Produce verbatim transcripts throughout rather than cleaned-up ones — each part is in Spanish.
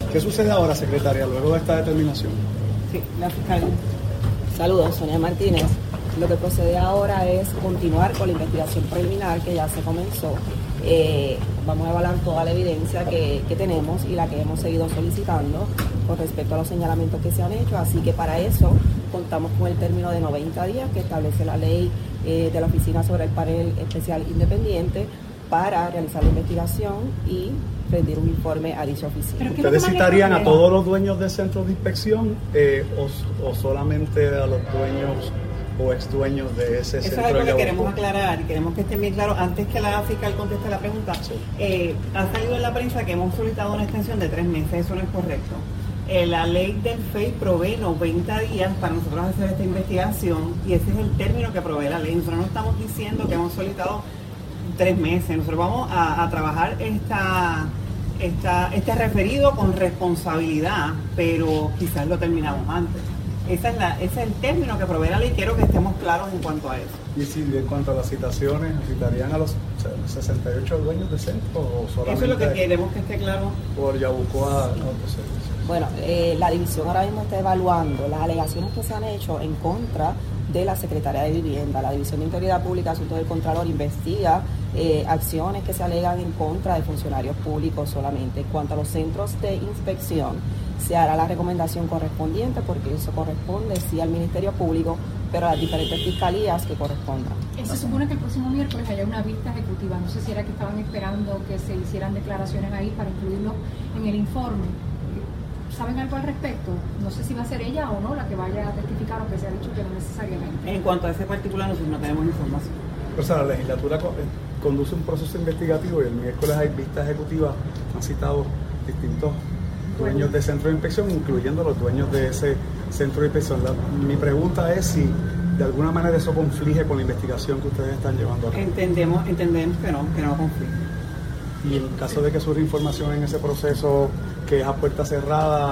¿Qué sucede ahora, secretaria, luego de esta determinación? Sí, la fiscal. Saludos, Sonia Martínez. Lo que procede ahora es continuar con la investigación preliminar que ya se comenzó. Eh, vamos a evaluar toda la evidencia que, que tenemos y la que hemos seguido solicitando con respecto a los señalamientos que se han hecho. Así que para eso contamos con el término de noventa días que establece la ley eh, de la Oficina sobre el Panel Especial Independiente para realizar la investigación y rendir un informe a dicha oficina. ¿Ustedes citarían a todos los dueños de centros de inspección eh, o, o solamente a los dueños o ex dueños de ese Eso centro? Eso es algo de que queremos aclarar y queremos que esté bien claro antes que la fiscal conteste la pregunta. Sí. Eh, ha salido en la prensa que hemos solicitado una extensión de tres meses, eso no es correcto. Eh, la ley del F E I provee noventa días para nosotros hacer esta investigación y ese es el término que provee la ley. Nosotros no estamos diciendo que hemos solicitado tres meses, nosotros vamos a, a trabajar esta, esta, este referido con responsabilidad, pero quizás lo terminamos antes. Esa es la, ese es el término que provee la ley, quiero que estemos claros en cuanto a eso. Y si en cuanto a las citaciones, ¿citarían a los sesenta y ocho dueños de centro o solamente? Eso es lo que queremos que esté claro. Por Yabucoa, otros servicios. Bueno, eh, la división ahora mismo está evaluando las alegaciones que se han hecho en contra de la Secretaría de Vivienda. La División de Integridad Pública, Asuntos del Contralor, investiga eh, acciones que se alegan en contra de funcionarios públicos solamente. En cuanto a los centros de inspección, se hará la recomendación correspondiente porque eso corresponde sí al Ministerio Público, pero a las diferentes fiscalías que correspondan. Se supone que el próximo miércoles haya una vista ejecutiva. No sé si era que estaban esperando que se hicieran declaraciones ahí para incluirlo en el informe. ¿Saben algo al respecto? No sé si va a ser ella o no la que vaya a testificar, aunque se ha dicho que no necesariamente. En cuanto a ese particular, nosotros no tenemos información. O sea, la legislatura conduce un proceso investigativo y el miércoles hay vistas ejecutivas. Han citado distintos dueños de centro de inspección, incluyendo los dueños de ese centro de inspección. La, mi pregunta es si de alguna manera eso conflige con la investigación que ustedes están llevando a cabo. Entendemos, entendemos que no, que no conflige. Y en caso de que surja información en ese proceso que es a puerta cerrada,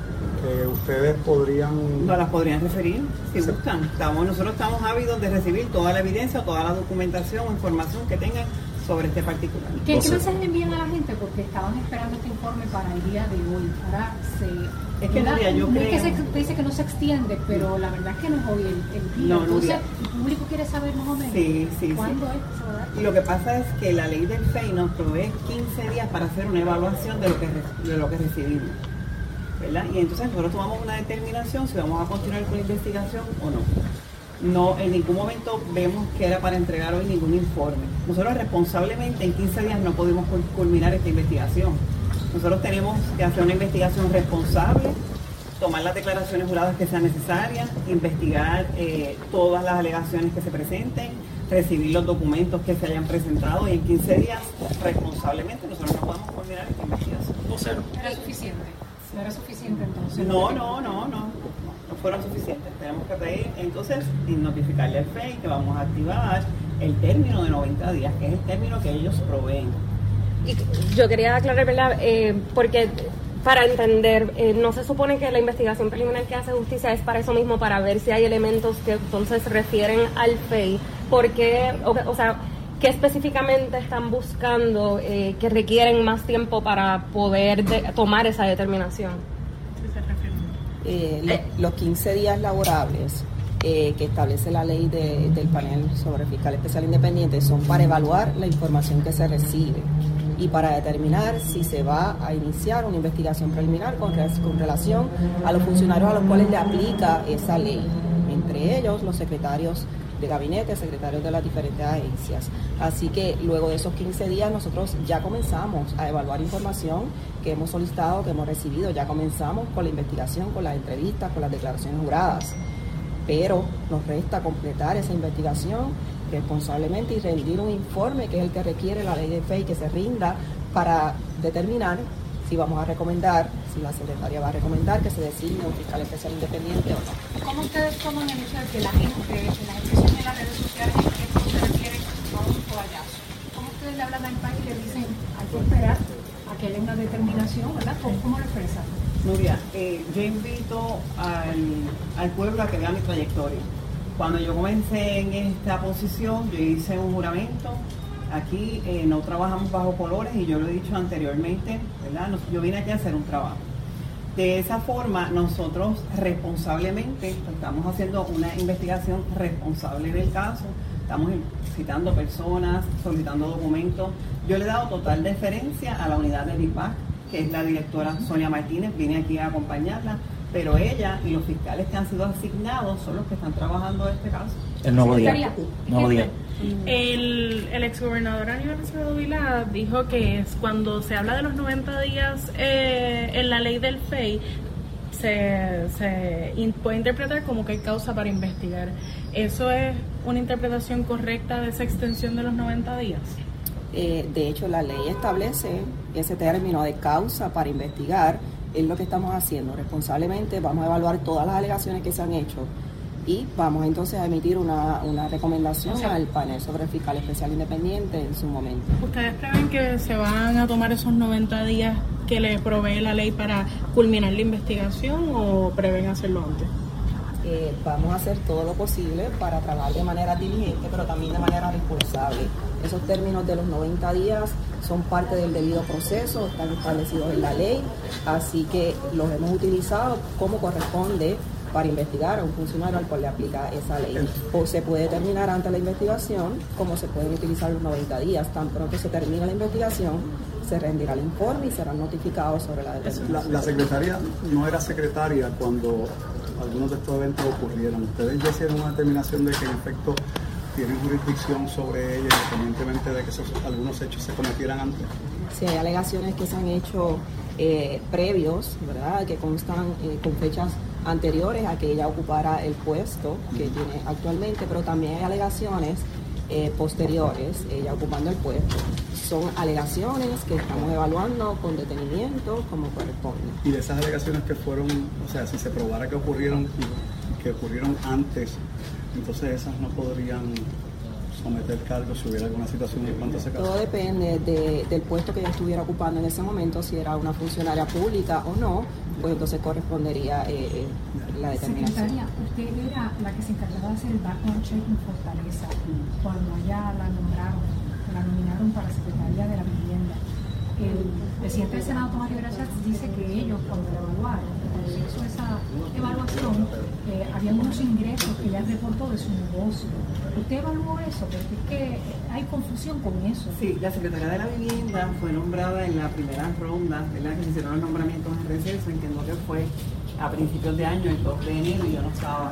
que ustedes podrían... No las podrían referir, si sí. gustan. Estamos, nosotros estamos ávidos de recibir toda la evidencia, toda la documentación o información que tengan sobre este particular. ¿Qué, ¿Qué mensaje le envían a la gente? Porque estaban esperando este informe para el día de hoy. Ahora se... Es que Nuria, yo no creo... es que se dice que no se extiende, pero la verdad es que no es hoy el, el día. No, Entonces, Nuria. el público quiere saber más o menos sí, sí, cuándo sí. es eso, ¿verdad? Y lo que pasa es que la ley del F E I nos provee quince días para hacer una evaluación de lo que, de lo que recibimos, ¿verdad? Y entonces nosotros tomamos una determinación si vamos a continuar con la investigación o no. No, en ningún momento vemos que era para entregar hoy ningún informe. Nosotros responsablemente en quince días no pudimos culminar esta investigación. Nosotros tenemos que hacer una investigación responsable, tomar las declaraciones juradas que sean necesarias, investigar eh, todas las alegaciones que se presenten, recibir los documentos que se hayan presentado y en quince días responsablemente nosotros no podemos culminar esta investigación. O sea, ¿no era suficiente? ¿No era suficiente entonces? No, no, no, no. No fueron suficientes. Tenemos que pedir entonces y notificarle al F E I que vamos a activar el término de noventa días, que es el término que ellos proveen. Y yo quería aclarar, ¿verdad? Eh, porque para entender, eh, no se supone que la investigación preliminar que hace justicia es para eso mismo, para ver si hay elementos que entonces refieren al F E I, porque, o, o sea, ¿qué específicamente están buscando eh, que requieren más tiempo para poder de, tomar esa determinación? Eh, lo, los quince días laborables eh, que establece la ley de, del panel sobre fiscal especial independiente son para evaluar la información que se recibe y para determinar si se va a iniciar una investigación preliminar con, con relación a los funcionarios a los cuales le aplica esa ley, entre ellos los secretarios de gabinete, secretarios de las diferentes agencias. Así que luego de esos quince días nosotros ya comenzamos a evaluar información que hemos solicitado, que hemos recibido, ya comenzamos con la investigación, con las entrevistas, con las declaraciones juradas, pero nos resta completar esa investigación responsablemente y rendir un informe que es el que requiere la ley de F E I que se rinda para determinar si vamos a recomendar, si la secretaria va a recomendar que se designe un fiscal especial independiente o no. ¿Cómo ustedes toman el hecho de que la gente, que las expresiones en las redes sociales en esto se refieren a un toallazo? ¿Cómo ustedes le hablan al país y le dicen hay que esperar a que haya una determinación, ¿verdad? ¿Cómo, cómo lo expresan? Nuria, eh, yo invito al, al pueblo a que vea mi trayectoria. Cuando yo comencé en esta posición, yo hice un juramento. Aquí eh, no trabajamos bajo colores y yo lo he dicho anteriormente, ¿verdad? Yo vine aquí a hacer un trabajo. De esa forma, nosotros responsablemente estamos haciendo una investigación responsable del caso, estamos citando personas, solicitando documentos. Yo le he dado total deferencia a la unidad de B I P A C, que es la directora Sonia Martínez, vine aquí a acompañarla, pero ella y los fiscales que han sido asignados son los que están trabajando este caso. El nuevo día. Nuevo día. El, el exgobernador Aníbal Acevedo Vilá dijo que es cuando se habla de los noventa días eh, en la ley del F E I, se, se in, puede interpretar como que hay causa para investigar. ¿Eso es una interpretación correcta de esa extensión de los noventa días? Eh, de hecho, la ley establece ese término de causa para investigar. Es lo que estamos haciendo. Responsablemente vamos a evaluar todas las alegaciones que se han hecho y vamos entonces a emitir una, una recomendación o sea, al panel sobre el fiscal especial independiente en su momento. ¿Ustedes creen que se van a tomar esos noventa días que le provee la ley para culminar la investigación o prevén hacerlo antes? Eh, vamos a hacer todo lo posible para trabajar de manera diligente, pero también de manera responsable. Esos términos de los noventa días son parte del debido proceso, están establecidos en la ley, así que los hemos utilizado como corresponde para investigar a un funcionario al cual le aplica esa ley. O se puede terminar antes la investigación, como se pueden utilizar los noventa días. Tan pronto se termina la investigación, se rendirá el informe y serán notificados sobre la determinación. La, la secretaria no era secretaria cuando algunos de estos eventos ocurrieron. ¿Ustedes ya hicieron una determinación de que en efecto tienen jurisdicción sobre ella, independientemente de que esos, algunos hechos se cometieran antes? Sí, hay alegaciones que se han hecho eh, previos, ¿verdad?, que constan eh, con fechas anteriores a que ella ocupara el puesto que tiene actualmente, pero también hay alegaciones eh, posteriores, ella ocupando el puesto. Son alegaciones que estamos evaluando con detenimiento como corresponde. Y de esas alegaciones que fueron, o sea, si se probara que ocurrieron, que ocurrieron antes, entonces esas no podrían someter cargos si hubiera alguna situación en cuanto a ese caso. Todo depende de, del puesto que ella estuviera ocupando en ese momento, si era una funcionaria pública o no, pues entonces correspondería eh, eh, la determinación. Secretaria, usted era la que se encargaba de hacer el background check en Fortaleza cuando ya la nombraron, la nominaron para Secretaría de la Vivienda. El presidente del Senado, Tomás Rivera Schatz, dice que ellos, cuando la evaluaron, cuando se hizo esa evaluación, eh, había unos ingresos que ella reportó de su negocio. ¿Usted evaluó eso? Porque es que hay confusión con eso. Sí, la Secretaría de la Vivienda fue nombrada en la primera ronda, ¿verdad?, que se hicieron los nombramientos en receso, entiendo que fue a principios de año, el dos de enero, y yo no estaba.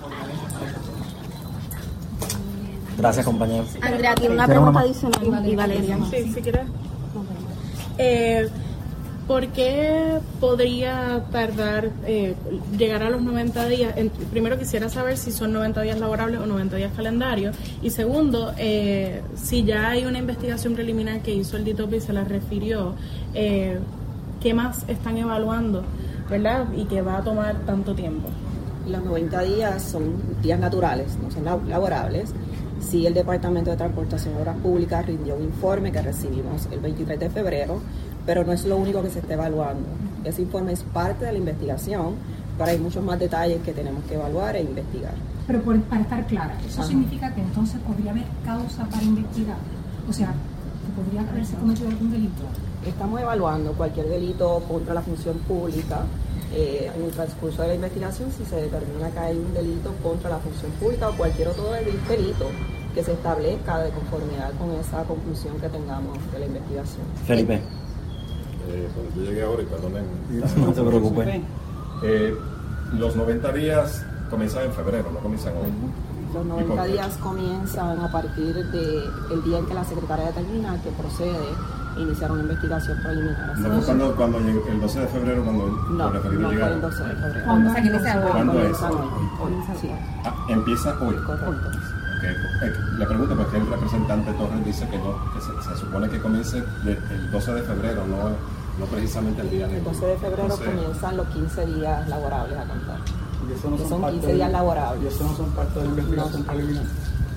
Gracias, compañero. Andrea, tiene una pregunta adicional. Y Valeria. Sí, si quieres. Eh, ¿Por qué podría tardar eh, llegar a los noventa días? En, primero quisiera saber si son noventa días laborables o noventa días calendarios. Y segundo, eh, si ya hay una investigación preliminar que hizo el D I T O P y se la refirió, eh, ¿qué más están evaluando, verdad? Y que va a tomar tanto tiempo. Los noventa días son días naturales, no son laborables. Sí, el Departamento de Transportación y Obras Públicas rindió un informe que recibimos el veintitrés de febrero, pero no es lo único que se está evaluando. Ese informe es parte de la investigación, pero hay muchos más detalles que tenemos que evaluar e investigar. Pero por, para estar clara, ¿eso Ajá. significa que entonces podría haber causa para investigar? O sea, que podría haberse cometido algún delito. Estamos evaluando cualquier delito contra la función pública. Eh, en el transcurso de la investigación, si se determina que hay un delito contra la función pública o cualquier otro delito que se establezca de conformidad con esa conclusión que tengamos de la investigación. Felipe. Eh, bueno, yo llegué ahora y perdonen. No te preocupes. Eh, los noventa días comienzan en febrero, no comienzan hoy. Los noventa días comienzan a partir del día en que la secretaria determina que procede iniciar una investigación preliminar. No fue cuando, cuando llegó, el doce de febrero, cuando No, el referido no fue llegaron. el doce de febrero. ¿Cuándo se inicia hoy? ¿Cuándo es? Comienza hoy. Hoy, sí, Ah, empieza hoy. correcto. Okay. Eh, le pregunto porque el representante Torres dice que no, que se, se supone que comience de, el doce de febrero, no, no precisamente el día de El doce de febrero Entonces, comienzan los quince días laborables a contar. Y eso no Que son, son parte quince de- días laborables. Y eso no son parte de la investigación preliminar.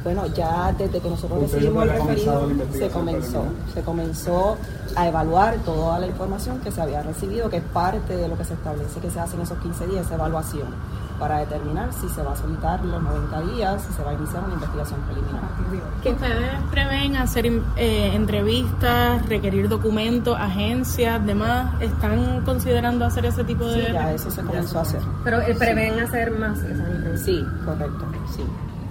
Bueno, ya desde que nosotros ¿Ustedes recibimos el ya comenzado la referido, se investigación comenzó, preliminar? se comenzó a evaluar toda la información que se había recibido, que es parte de lo que se establece que se hace en esos quince días, esa evaluación, para determinar si se va a solicitar los noventa días, si se va a iniciar una investigación preliminar. ¿Que ustedes prevén hacer eh, entrevistas, requerir documentos, agencias, demás? ¿Están considerando hacer ese tipo de...? Sí, ya eso se comenzó a hacer. Pero eh, prevén hacer más esas entrevistas. Sí, correcto, sí.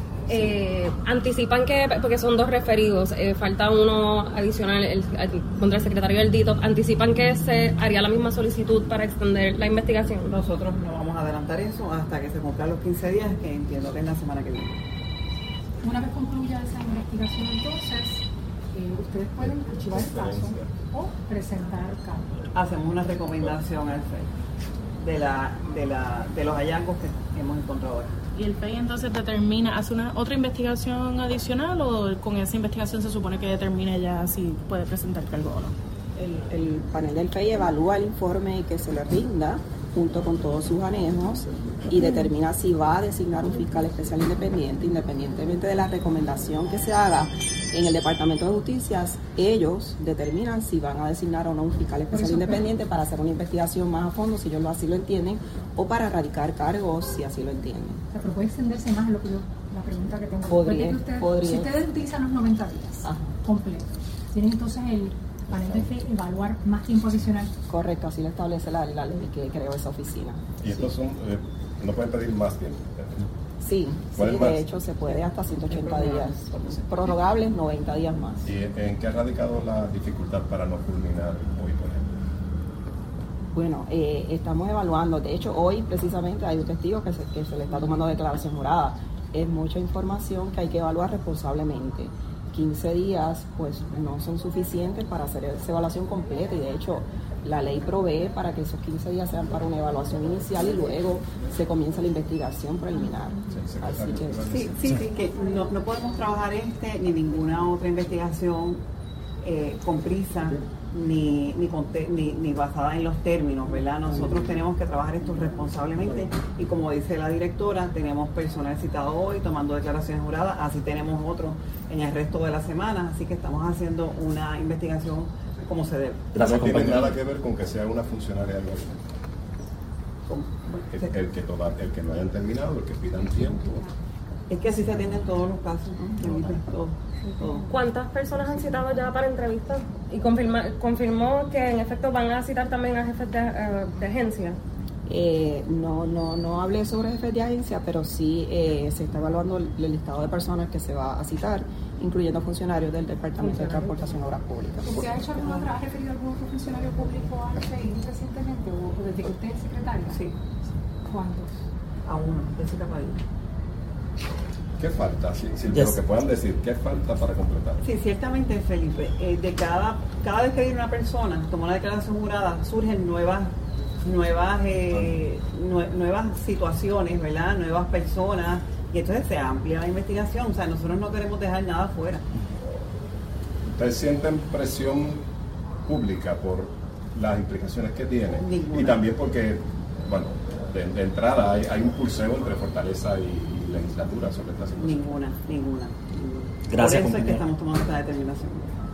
Eh, anticipan que, porque son dos referidos, eh, falta uno adicional el, el, contra el secretario del D I T O P, anticipan que se haría la misma solicitud para extender la investigación. Nosotros no vamos a adelantar eso hasta que se cumplan los quince días, que entiendo que es la semana que viene. Una vez concluya esa investigación, entonces, eh, ustedes pueden archivar el caso o presentar cargo. Hacemos una recomendación al F E I de, la, de, la, de los hallazgos que hemos encontrado hoy. ¿Y el F E I entonces determina, hace una otra investigación adicional o con esa investigación se supone que determine ya si puede presentar cargo o no? El, el panel del F E I evalúa el informe que se le rinda junto con todos sus anejos y determina si va a designar un fiscal especial independiente, independientemente de la recomendación que se haga en el Departamento de Justicia. Ellos determinan si van a designar o no un fiscal especial independiente para hacer una investigación más a fondo, si ellos así lo entienden, o para erradicar cargos, si así lo entienden. O sea, pero puede extenderse más lo que yo, la pregunta que tengo. Podría, que ustedes, podría. Si ustedes utilizan los noventa días Ajá. completos, tienen entonces el panel de F E I evaluar más tiempo adicional. Correcto, así lo establece la, la ley que creó esa oficina. Y estos son, eh, no pueden pedir más tiempo. Sí, sí, ¿Cuál es más? de hecho se puede hasta ciento ochenta días, prorrogables noventa días más. ¿Y en qué ha radicado la dificultad para no culminar hoy, por ejemplo? Bueno, eh, estamos evaluando, de hecho hoy precisamente hay un testigo que se, que se le está tomando declaración jurada. Es mucha información que hay que evaluar responsablemente. quince días pues no son suficientes para hacer esa evaluación completa y de hecho la ley provee para que esos quince días sean para una evaluación inicial y luego se comienza la investigación preliminar. Así que, Sí, sí, sí, que no, no podemos trabajar este ni ninguna otra investigación eh, con prisa ni, ni, con te, ni, ni basada en los términos, ¿verdad? Nosotros tenemos que trabajar esto responsablemente y como dice la directora, tenemos personal citado hoy tomando declaraciones juradas, así tenemos otro en el resto de la semana, así que estamos haciendo una investigación como se debe. Gracias, no tiene nada que ver con que sea una funcionaria del gobierno. El, el, que toda, el que no hayan terminado, el que pidan tiempo. Es que así se atienden todos los casos, ¿no? todo, todo. ¿Cuántas personas han citado ya para entrevistas? Y confirma, confirmó que en efecto van a citar también a jefes de, uh, de agencia. Eh, no, no, no hablé sobre jefes de agencia, pero sí eh, se está evaluando el, el listado de personas que se va a citar, incluyendo funcionarios del Departamento de Transportación y Obras Públicas. ¿Usted ha hecho alguna otra, ha referido a algún otro funcionario público al F E I recientemente o desde que usted es secretaria? Sí. ¿Cuántos? A uno, Jessica Padilla. ¿Qué falta? Si, si Yes. Lo que puedan decir, ¿qué falta para completar? Sí, ciertamente, Felipe. Eh, de cada, cada vez que viene una persona, toma una declaración jurada, surgen nuevas nuevas eh, nue, nuevas situaciones, ¿verdad? Nuevas personas, y entonces se amplia la investigación. O sea, nosotros no queremos dejar nada fuera. ¿Ustedes sienten presión pública por las implicaciones que tiene? Ninguna. Y también porque, bueno, de, de entrada hay, hay un pulseo entre Fortaleza y, y legislatura sobre esta situación. Ninguna, ninguna. ninguna. Gracias, Por eso es que compañero. estamos tomando esta determinación.